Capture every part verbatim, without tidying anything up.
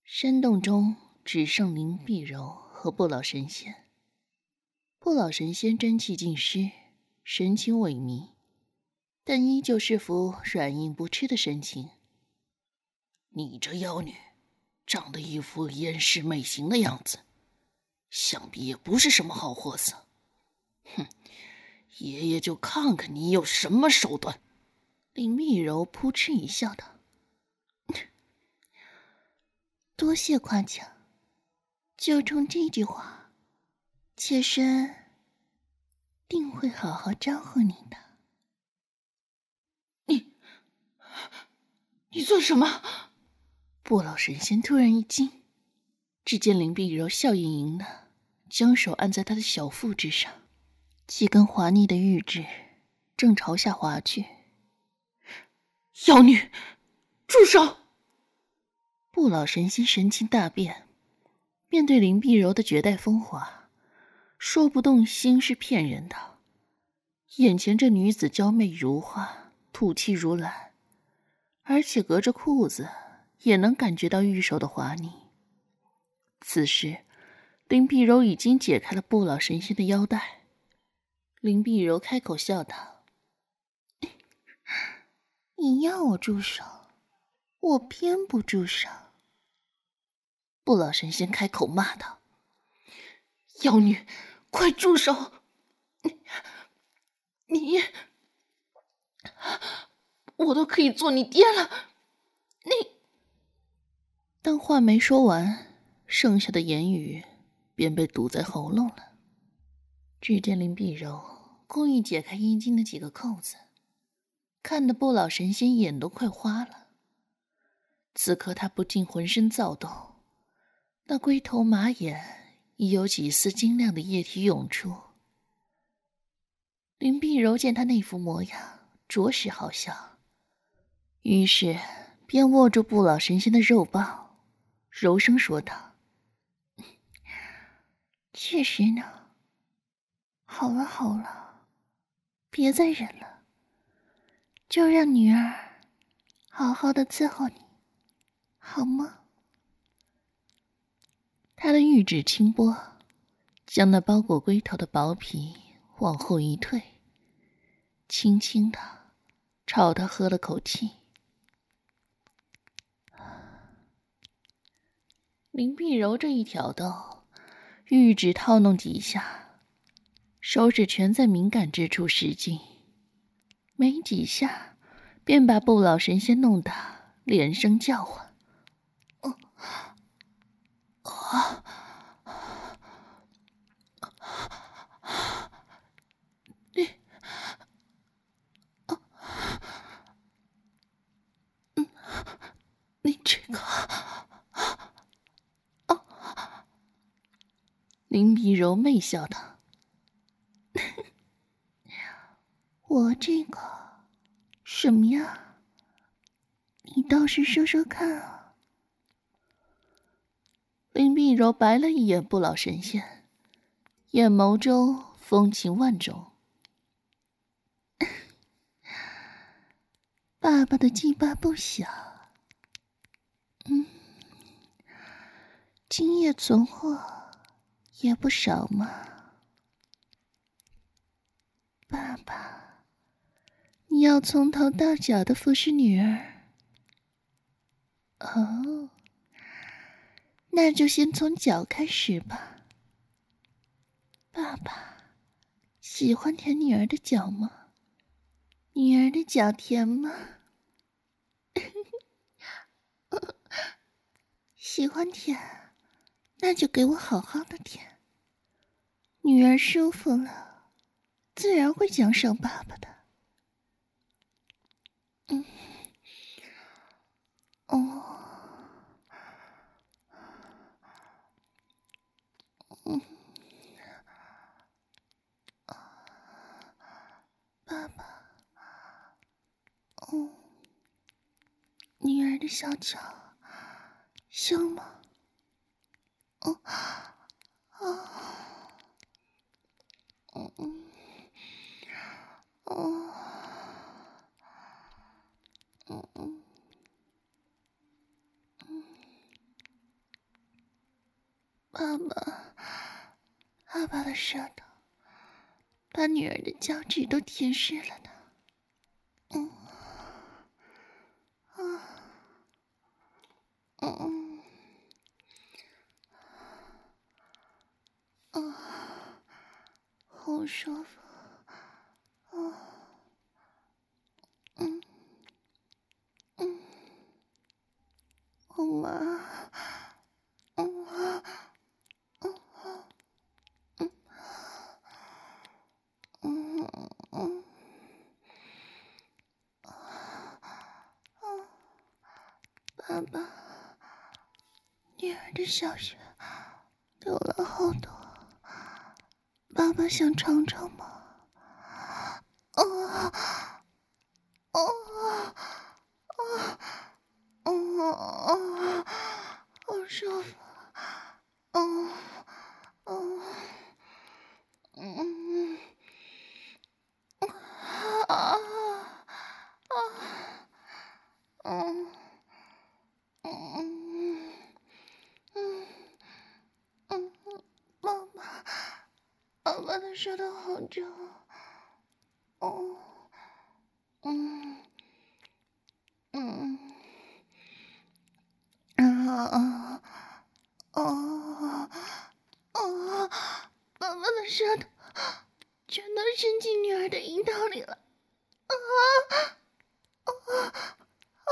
山洞中只剩林碧柔和不老神仙。不老神仙真气尽失，神情萎靡，但依旧是副软硬不吃的神情。 你这妖女，长得一副艳世美型的样子，想必也不是什么好货色。哼，爷爷就看看你有什么手段。 林碧柔扑哧一笑道：“多谢夸奖，就冲这句话，妾身定会好好招呼你的。” 你，你做什么？ 不老神仙突然一惊，只见林碧柔笑盈盈的，将手按在他的小腹之上，几根滑腻的玉指正朝下滑去。 妖女，住手！ 不老神仙神情大变，面对林碧柔的绝代风华，说不动心是骗人的。眼前这女子娇媚如花，吐气如兰，而且隔着裤子也能感觉到玉手的滑腻。此时林碧柔已经解开了不老神仙的腰带。林碧柔开口笑道：“你要我住手，我偏不住手。”不老神仙开口骂道：“ 妖女，快住手！你，你，我都可以做你爹了，你……” 但话没说完，剩下的言语便被堵在喉咙了。只见林碧柔故意解开衣襟的几个扣子，看得不老神仙眼都快花了。此刻他不禁浑身躁动，那龟头马眼已有几丝晶亮的液体涌出。林碧柔见他那副模样，着实好笑，于是便握住不老神仙的肉棒，柔声说道：“确实呢，好了好了，别再忍了，就让女儿好好的伺候你，好吗？”他的玉指轻拨，将那包裹龟头的薄皮往后一退，轻轻的朝他喝了口气。林碧柔这一挑逗，玉指套弄几下，手指全在敏感之处使劲，没几下便把不老神仙弄得连声叫唤：“哦，啊！”林碧柔媚笑道：“我这个什么呀？你倒是说说看啊。”林碧柔白了一眼不老神仙，眼眸中风情万种。爸爸的鸡巴不小，嗯，今夜存货也不少嘛。爸爸，你要从头到脚的服侍女儿？哦，那就先从脚开始吧。爸爸，喜欢舔女儿的脚吗？女儿的脚甜吗？喜欢舔，那就给我好好的舔。女儿舒服了，自然会奖赏爸爸的。嗯，哦，嗯，爸爸，哦，女儿的小脚香吗？哦，哦，嗯嗯，哦，嗯嗯。 爸爸，爸爸的舌头把女儿的脚趾都舔湿了呢。嗯，啊，嗯，啊，好舒服。啊，嗯，嗯，妈，嗯，嗯，嗯，嗯，嗯，爸爸，女儿的小穴流了好多，爸爸想尝尝吗？啊，啊，啊，啊，好舒服，嗯，嗯，嗯，啊，啊，嗯，嗯，嗯，嗯，妈妈，爸爸的舌头好重，哦，嗯，嗯，啊，啊，啊，爸爸的舌头全都伸进女儿的阴道里了，啊，啊，啊，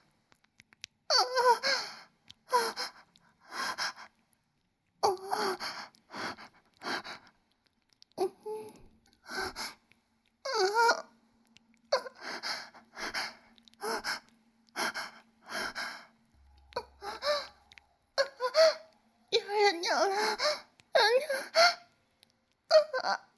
啊，啊，嗯，啊，女儿的尿了，啊，啊，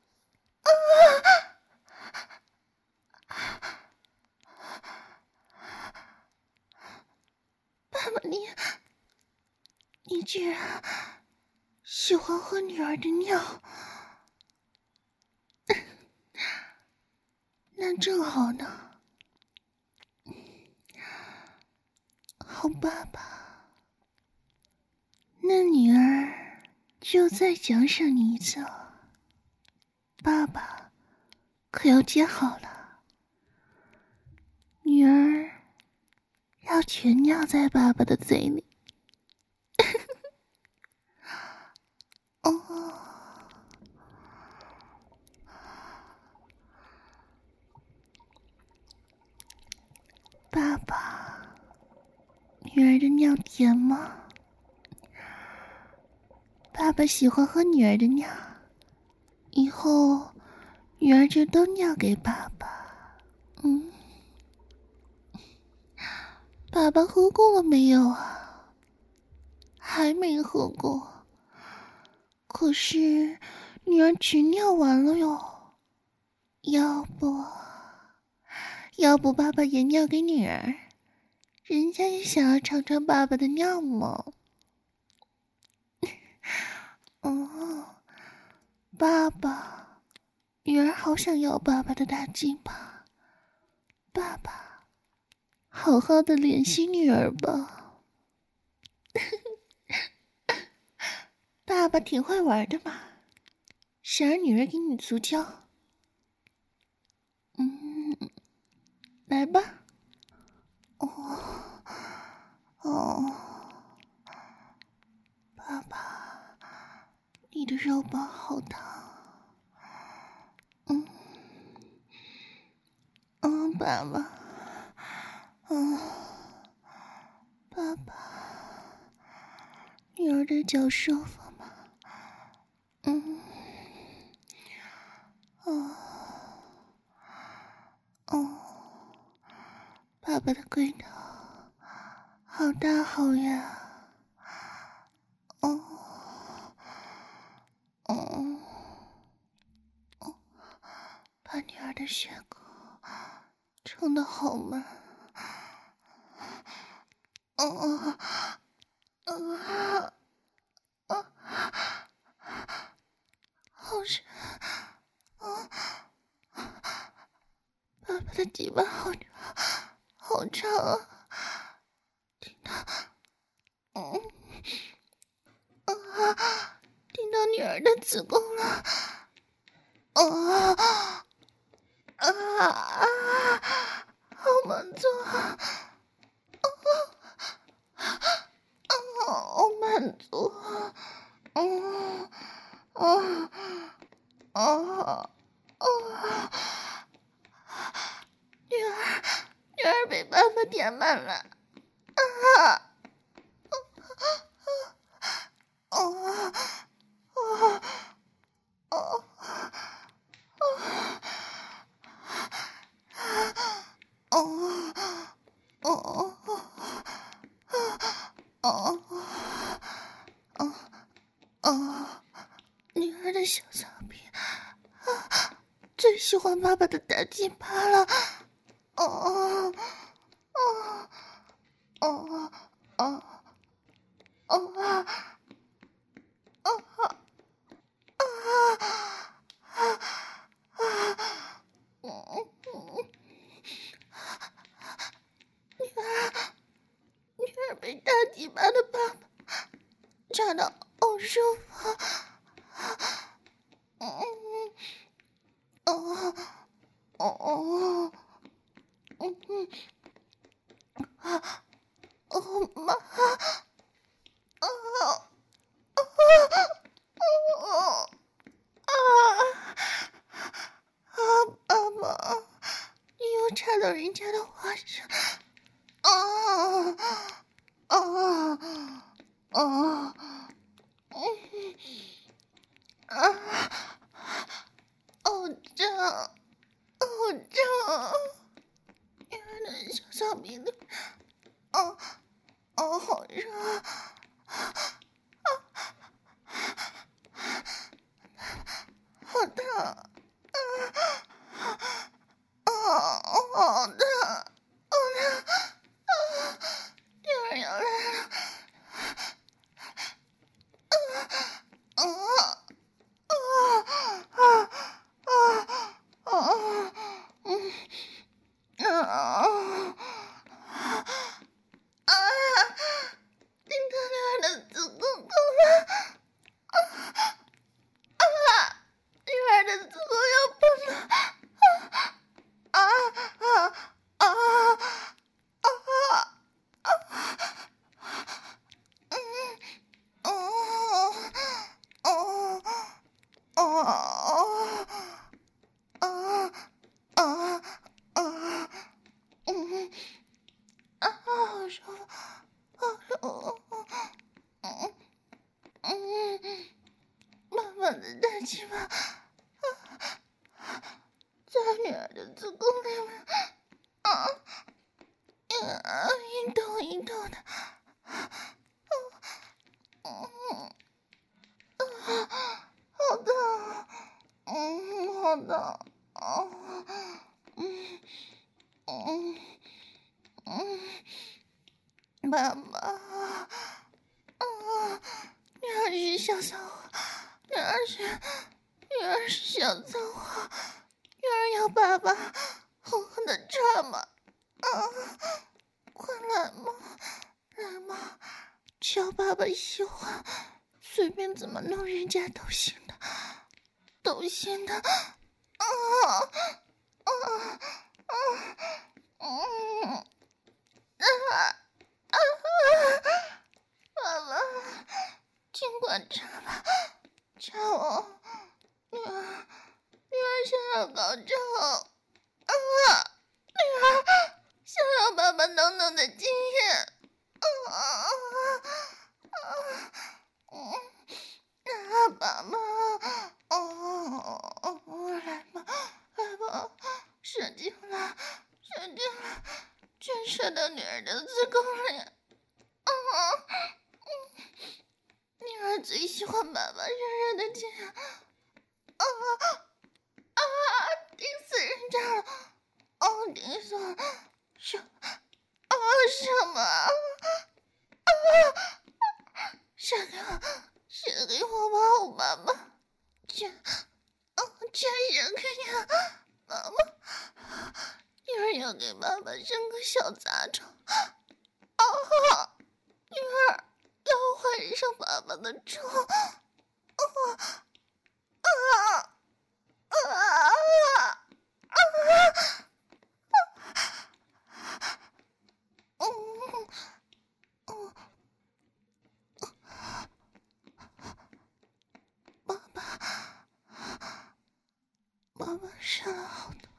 爸爸你，你居然喜欢喝女儿的尿，那正好呢。好爸爸，那女儿就再奖赏你一次了。爸爸可要接好了，女儿要全尿在爸爸的嘴里。哦，爸爸，女儿的尿甜吗？爸爸喜欢喝女儿的尿，以后女儿就都尿给爸爸。嗯，爸爸喝过了没有啊？还没喝过。可是女儿全尿完了哟，要不，要不爸爸也尿给女儿？人家也想要尝尝爸爸的尿嘛。哦，爸爸，女儿好想要爸爸的大鸡巴。爸爸，好好的怜惜女儿吧。爸爸挺会玩的嘛，谁让女儿给你足交？嗯，来吧。哦，哦，爸爸，你的肉包好烫。嗯，嗯，爸爸，嗯，爸爸，女儿的脚舒服吗？嗯，哦，哦，爸爸的龟头好大好呀。哦，哦，哦，把女儿的血口冲得好慢。哦，哦，哦，哦，好深。哦，爸爸的鸡巴好长，好长啊！听到，嗯， 啊，听到女儿的子宫了。啊啊啊！好满足啊！好满足啊！嗯啊啊啊！女儿，女儿被爸爸填满了啊！啊啊啊啊！哦哦哦哦哦！女儿的小草皮啊，最喜欢爸爸的大鸡巴了。哦哦哦哦哦啊啊啊啊！嗯嗯。女儿，女儿被大鸡巴的爸爸插到好舒服。嗯哦哦哦嗯嗯啊哦妈啊啊哦啊啊爸爸，你又插到人家的花上。啊啊啊！嗯啊，好胀，好胀！女儿的小草皮里，哦哦，好热！好烫！啊啊！好烫！好烫！啊！女儿要来了！啊啊啊啊啊啊！嗯啊啊！听到女儿的子宫痛了！啊！女儿的子宫要崩了！啊啊啊啊啊！嗯哦哦哦哦哦哦嗯啊，好舒服，好舒服。嗯嗯，慢慢的大鸡巴在女儿的子宫里面，啊啊，一动一动的，嗯啊，好疼，嗯，好疼，啊，嗯嗯嗯，爸爸，啊，女儿是小骚货，女儿是女儿是小骚货，女儿要爸爸狠狠的插嘛，啊，快来嘛，来嘛，只要爸爸喜欢，随便怎么弄人家都行的，都行的，啊啊啊嗯啊啊！爸爸，尽管插吧，插我，女儿，女儿想要高潮，啊，女儿想要爸爸浓浓的经验，啊啊啊！嗯，啊，爸爸，哦哦，来吧，来吧，射进来，射进来，全射到女儿的子宫里，啊，嗯，女儿最喜欢爸爸热热的亲，啊啊，顶死人家了，哦，顶死了，什啊什么啊？射给我，射给我吧，我妈妈，全，哦，全射给你了，妈妈，女儿要给爸爸生个小杂种，哦，女儿，女要换上爸爸的妆。啊啊啊啊啊！嗯嗯，爸爸，爸爸射了好多。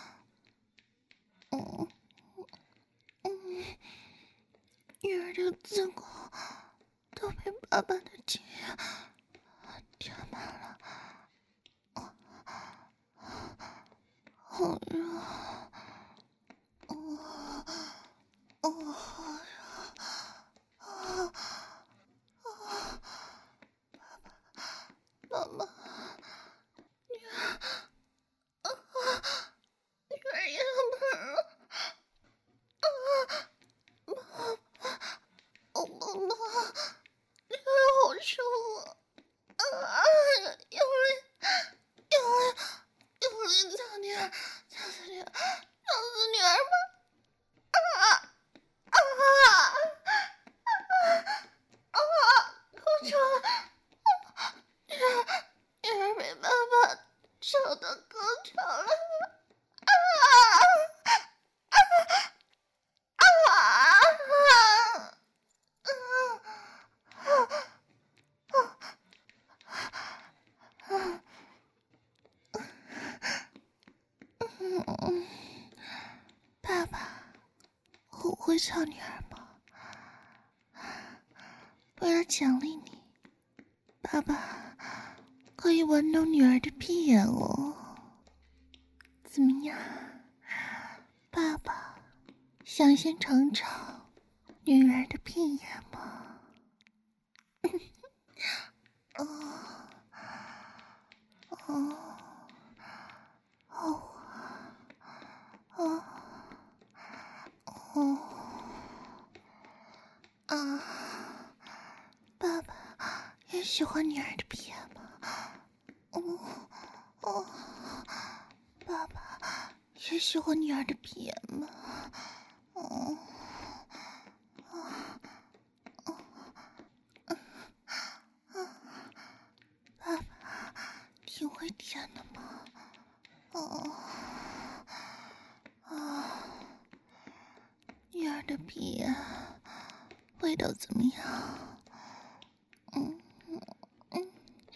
嗯嗯，女儿的子宫都被爸爸的精液填满了，好热，哦哦，好热，啊啊！爸爸，女儿，啊，女儿也喷了，啊，爸爸，哦，爸爸，女儿好舒服，啊，用力，用力，用力操女儿，操死女儿，操死女儿吧！啊啊啊啊！哭出来！女儿，女儿被爸爸烧到高潮了！啊啊啊啊！嗯，爸爸，我会操女儿吗？为了奖励你，爸爸可以玩弄女儿的屁眼哦。怎么样，爸爸，想先尝尝女儿的屁眼吗？哦哦哦哦哦啊！爸爸也喜欢女儿的屁眼吗？哦哦，爸爸也喜欢女儿的屁眼吗？哦哦哦哦，爸爸挺会舔的吗？哦啊，女儿的屁眼味道怎么样？嗯嗯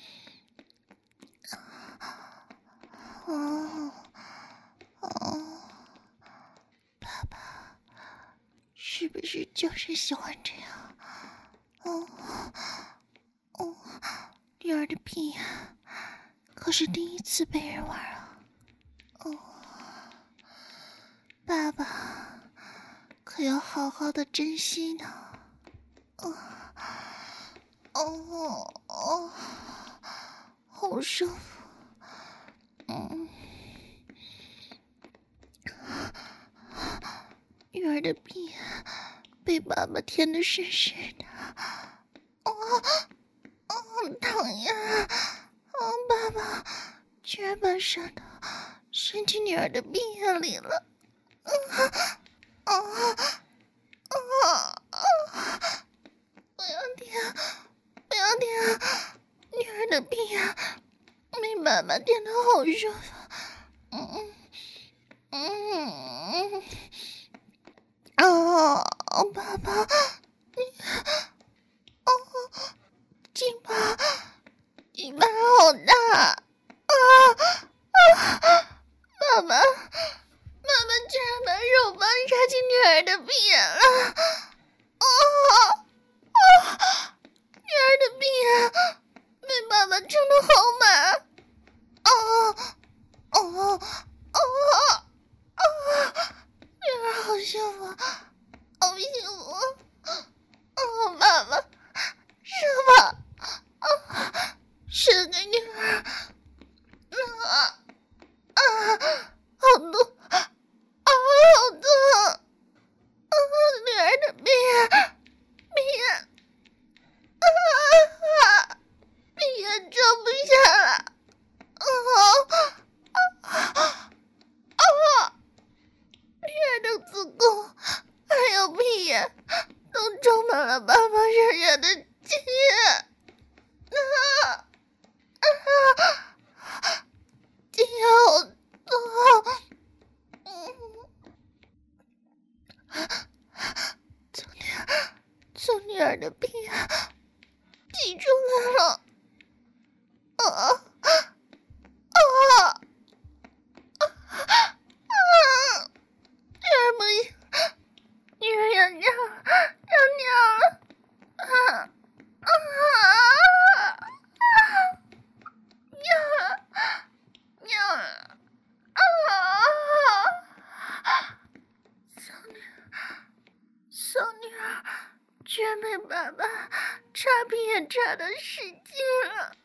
哦哦，爸爸是不是就是喜欢这样？哦哦，女儿的屁眼可是第一次被人玩啊！哦，爸爸可要好好的珍惜呢。哦哦哦，好舒服。嗯，女儿的屁被爸爸舔得湿湿的。哦哦，疼呀！哦，爸爸居然把舌头伸进女儿的屁眼里了。啊啊啊啊！不要舔，不要舔！女儿的屁眼被爸爸舔得好舒服。嗯嗯嗯，哦，爸爸，你哦，鸡巴，鸡巴好大啊啊！爸爸，爸爸居然把肉棒插进女儿的屁眼了！哦哦，女儿的屁眼被爸爸撑得好满！哦哦哦哦！女儿好幸福，好幸福！哦，爸爸，射吧！啊，射给女儿！啊啊，好痛！啊，好痛！啊，女儿的屁眼，屁眼，啊，屁眼装不下了！啊啊啊！女儿的子宫还有屁眼都都装满了爸爸染染的精液。啊啊！精液好多。嗯，从女儿，从女儿的屁眼挤出来了。啊啊啊！啊！女儿不行，女儿要尿，要尿了！啊啊啊！尿尿了！啊！小女儿，小女儿居然被爸爸插屁眼插的使劲了！